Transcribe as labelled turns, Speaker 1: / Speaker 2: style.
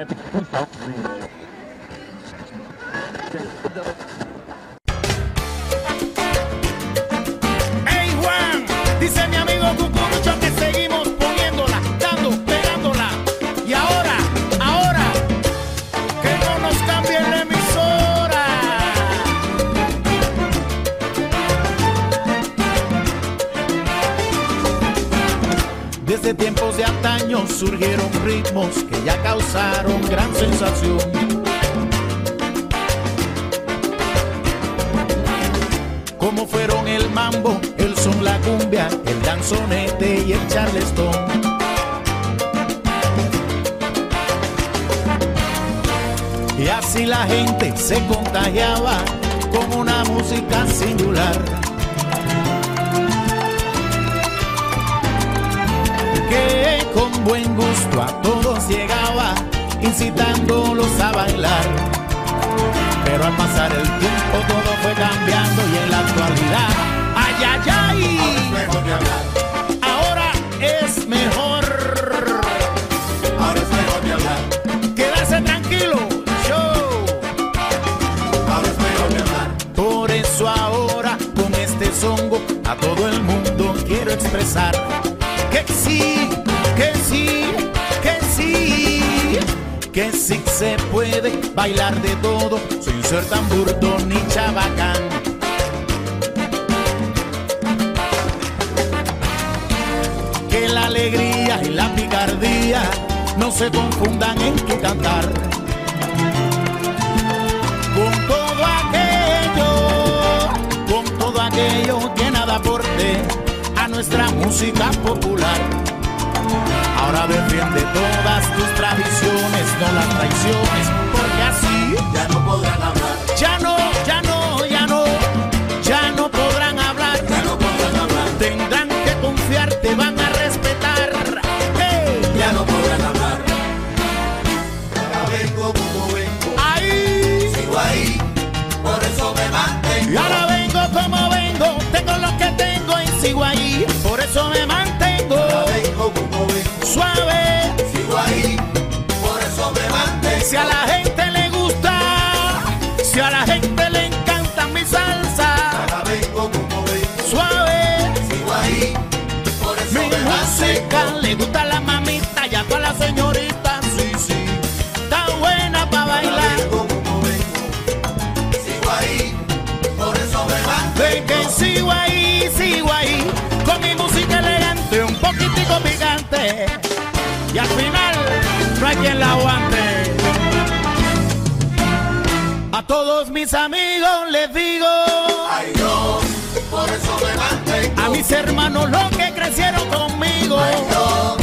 Speaker 1: Hey Juan, dice mi amigo Cucurucho que seguimos poniéndola, dando, pegándola. Y ahora, que no nos cambien la emisora. Desde tiempos de antaño surgieron ritmos que ya causaron gran sensación. Como fueron el mambo, el son, la cumbia, el danzonete y el charleston. Y así la gente se contagiaba con una música singular, que con buen gusto a todos llegaba, incitándolos a bailar. Pero al pasar el tiempo todo fue cambiando y en la actualidad, ay, ay, ay, ahora es mejor.
Speaker 2: Ahora es mejor de hablar.
Speaker 1: Quedarse tranquilo, show.
Speaker 2: Ahora es mejor de hablar.
Speaker 1: Por eso ahora con este songo a todo el mundo quiero expresar que sí, que sí, que sí, que sí se puede bailar de todo sin ser tan burdo ni chabacán. Que la alegría y la picardía no se confundan en tu cantar. Con todo aquello que nada aporte a nuestra música popular. Ahora defiende todas tus tradiciones, no las traiciones, porque así
Speaker 2: Ya no podrán hablar.
Speaker 1: ya no podrán hablar.
Speaker 2: Ya no podrán hablar.
Speaker 1: Tendrán que confiar, te van a respetar. Hey.
Speaker 2: Ya no podrán hablar. Ahora vengo como vengo.
Speaker 1: Ahí.
Speaker 2: Sigo ahí. Por eso me mantengo.
Speaker 1: Y ahora vengo como vengo, tengo lo que tengo y sigo ahí. Por eso me mantengo
Speaker 2: Ahora vengo como vengo.
Speaker 1: suave.
Speaker 2: Sigo ahí. Por eso me mantengo.
Speaker 1: Si a la gente le gusta, si a la gente le encanta mi salsa,
Speaker 2: Ahora vengo como vengo.
Speaker 1: suave.
Speaker 2: Sigo ahí. Por eso
Speaker 1: Mi
Speaker 2: me
Speaker 1: música
Speaker 2: mantengo.
Speaker 1: le gusta a la mamita y a todas las señoritas, sí, sí. Está buena para
Speaker 2: Ahora
Speaker 1: bailar.
Speaker 2: vengo como vengo. Sigo ahí. Por eso me
Speaker 1: Ven que
Speaker 2: mantengo.
Speaker 1: sigo ahí, con mi música elegante, un poquitico picante. Y al final, no hay quien la aguante. A todos mis amigos les digo,
Speaker 2: Ay, yo. Por eso me mantengo.
Speaker 1: a mis hermanos los que crecieron conmigo,
Speaker 2: Ay, yo.